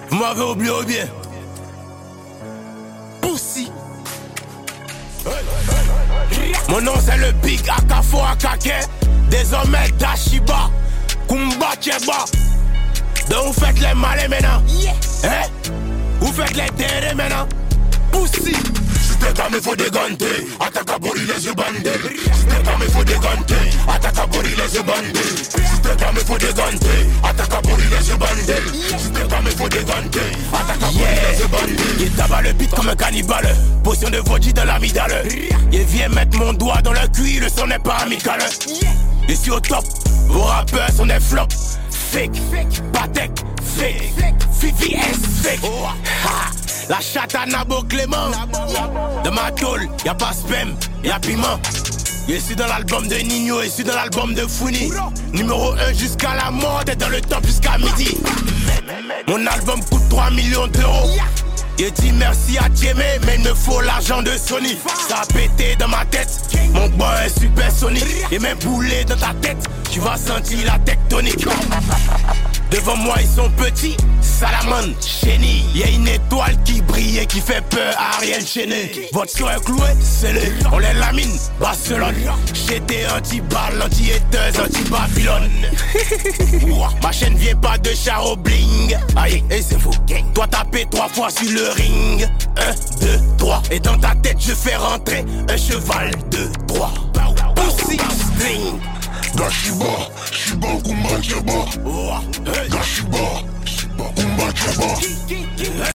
Vous m'avez oublié ou bien? Pussy. Mon nom c'est le Big Akafo Akake. Désormais Dashiba Kumba Cheba. Donc vous faites les malins maintenant. Hein? Vous faites les terrés maintenant. Pussy. Si t'es comme il faut déganter. Attaque à Bori les yeux bandés. Si t'es comme il faut déganter. Attaque à Bori les yeux bandés. Si t'es comme il faut déganter. Attaque à Bori les yeux bandés. Si t'es comme il faut déganter. Attaque à Bori les yeux bandés. Il tabac le beat comme un cannibale. Potion de vodka dans la midale. Il vient mettre mon doigt dans le cul. Le son n'est pas amical. Je suis au top. Vos rappeurs sont des flops. Fake, Patek, fake, Fifi S, fake. La chatte à Nabo Clément. De ma tôle, y'a pas spam, y'a piment. Je suis dans l'album de Nino, je suis dans l'album de Founi. Numéro 1 jusqu'à la mort, et dans le top jusqu'à midi. Mon album coûte 3 millions d'euros. Je dis merci à Djemé, mais il me faut l'argent de Sony. Ça a pété dans ma tête, mon boy est supersonique. Et même boulé dans ta tête, tu vas sentir la tectonique. Devant moi ils sont petits, Salamande, Chéni. Y'a une étoile qui brille et qui fait peur à Ariel Chéné. Votre son est cloué, c'est le, on les lamine, Barcelone. J'étais anti-balle, anti-hateuse, anti-Babylone. Ma chaîne vient pas de Charo Bling. Aïe, et c'est faux. Toi tapé 3 fois sur le ring. 1, 2, 3. Et dans ta tête je fais rentrer un cheval de 3. Pussy string. Dashiba, Shiba, Kumba, Cheba. Dashiba, Shiba, Kumba, Cheba.